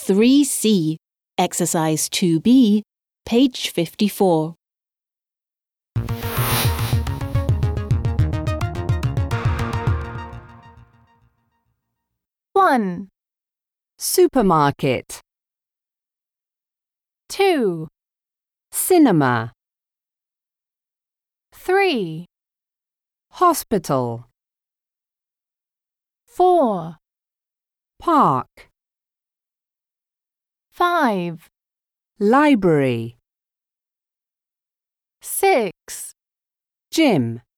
3C, Exercise 2B, page 54. One, Supermarket. 2, Cinema. 3, Hospital. 4, Park. 5, Library. 6, Gym.